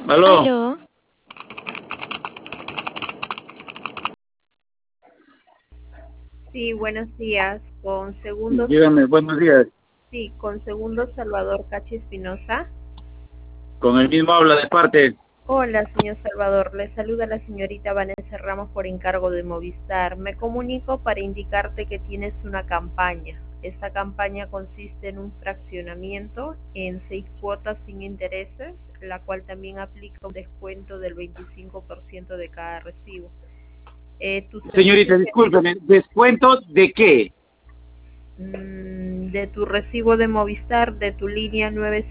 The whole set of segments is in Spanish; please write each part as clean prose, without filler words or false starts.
Aló, Aló, Sí, buenos días. dígame, buenos días. Con segundo Salvador Cachi Espinosa. Con el mismo habla de parte. Hola, señor Salvador. Le saluda la señorita Vanessa Ramos por encargo de Movistar. Me comunico para indicarte que tienes una campaña. Esta campaña consiste en un fraccionamiento en 6 cuotas sin intereses, la cual también aplica un descuento del 25% de cada recibo. Tu servicio Señorita, discúlpeme, ¿descuento de qué? de tu recibo de Movistar de tu línea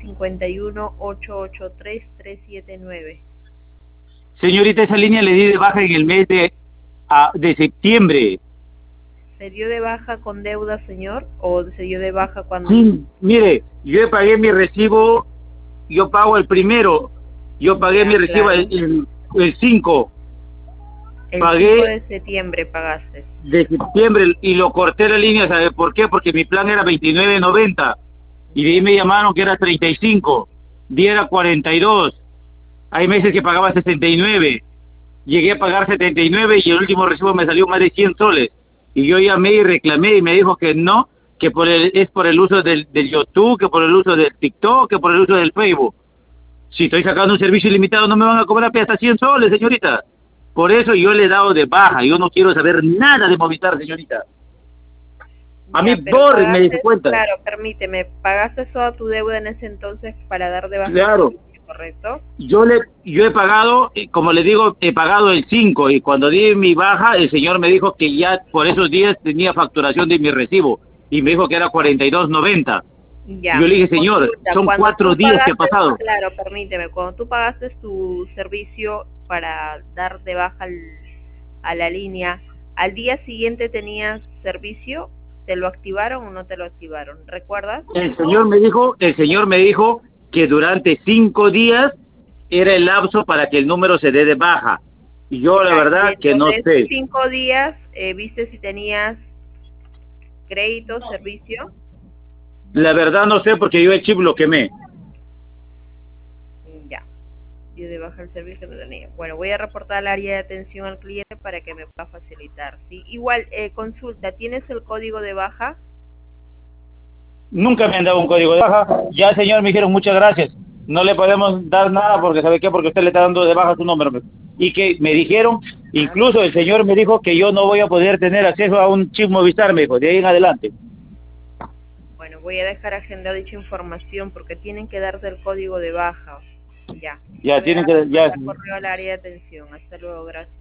951-883-379. Señorita, esa línea le di de baja en el mes de septiembre. ¿Se dio de baja con deuda, señor? ¿O se dio de baja cuando...? Sí, mire, yo pagué mi recibo, yo pago el primero, yo pagué mi Ya, recibo claro. el 5, El 5 pagué de septiembre pagaste. de septiembre y lo corté la línea, ¿sabe por qué? Porque mi plan era 29.90 y de ahí Ya. me llamaron que era 35, día era 42, hay meses que pagaba 69. Llegué a pagar 79 y el último recibo me salió más de 100 soles. Y yo llamé y reclamé y me dijo que no, que es por el uso del YouTube, que por el uso del TikTok, que por el uso del Facebook. Si estoy sacando un servicio ilimitado no me van a cobrar hasta 100 soles, señorita. Por eso yo le he dado de baja. Yo no quiero saber nada de Movistar, señorita. A mí Ya, pero me pagaste, descuenta. claro, permíteme, pagaste toda tu deuda en ese entonces para dar de baja el Claro. servicio, ¿correcto? Yo he pagado, como le digo, he pagado el 5 y cuando di mi baja, el señor me dijo que ya por esos días tenía facturación de mi recibo y me dijo que era 42.90. Ya, Yo le dije, señor, consulta, son cuando 4 tú días que ha pagaste, pasado. claro, permíteme, cuando tú pagaste tu servicio para dar de baja a la línea, ¿al día siguiente tenías servicio? ¿Te lo activaron o no te lo activaron? ¿Recuerdas? El señor me dijo que durante 5 días era el lapso para que el número se dé de baja. Y yo la Ya, y verdad que dentro no de esos sé. 5 días, ¿viste si tenías crédito, servicio? La verdad no sé porque yo el chip lo quemé. Ya, dio de baja el servicio que no tenía. Bueno, voy a reportar al área de atención al cliente para que me pueda facilitar. ¿Sí? Igual, consulta, ¿tienes el código de baja? Nunca me han dado un código de baja. Ya el señor me dijeron muchas gracias. No le podemos dar nada porque ¿sabe qué? Porque usted le está dando de baja su número. Y que me dijeron, Ah, incluso el señor me dijo que yo no voy a poder tener acceso a un chip Movistar, me dijo, de ahí en adelante. bueno, voy a dejar agendada dicha información porque tienen que darte el código de baja. Ya, Ya voy tienen a que, ya, mandar correo al área de atención. Hasta luego, gracias.